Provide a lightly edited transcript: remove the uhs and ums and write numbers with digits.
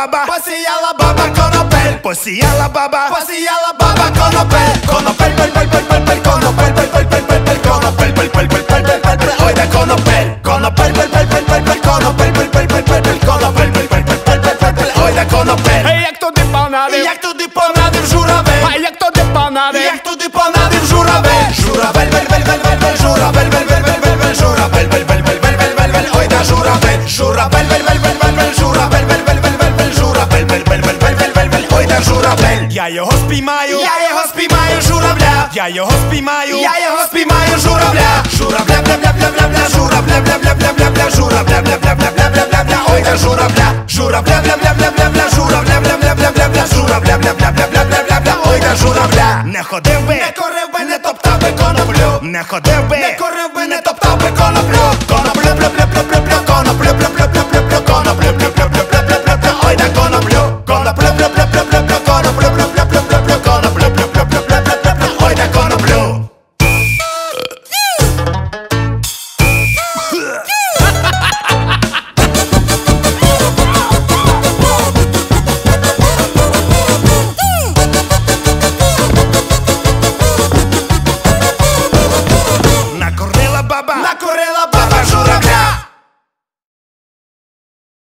баба конопель. Посіяла баба конопель. Конопель, пель, пель, пель, пель, пель, конопель, пель, пель, пель, пель, пель, конопель, пель, пель, пель, пель, пель, пель, пель, ой, де конопель. Конопель, пель, пель, пель, пель, пель, конопель, пель, пель, пель, пель, пель, конопель, пель, пель, пель, пель, пель, пель, пель, ой, де конопель. Як туди понадив, Як туди понадив журавель. а як туди понадив, Як туди понадив журавель. Журавель, вель, вель, вель, вель, вель, журавель, вель, вель, вель, вель, вель, журавель, вель, вель, вель, вель, вель, вель, вель, ой, де журавель. Журавель, вель, вель, вель, вель, вель, журавель, вель, вель, вель, вель, вель, журавель, вель, вель, вель, вель, вель, вель, вель, ой, де журавель. я його спіймаю, Журавля. я його спіймаю, Журавля. Журавля, бля, бля, бля, бля, бля, журавля, бля, бля, бля, бля, бля, журавля, бля, бля, бля, бля, бля, бля, бля, ой, де журавля. Журавля, бля, бля, бля, бля, бля, журавля, бля, бля, бля, бля, бля, журавля, бля, бля, бля, бля, бля, бля, бля, ой, де журавля. не ходив би, Не корив би, не топтав би коноплю. не ходив би, Не корив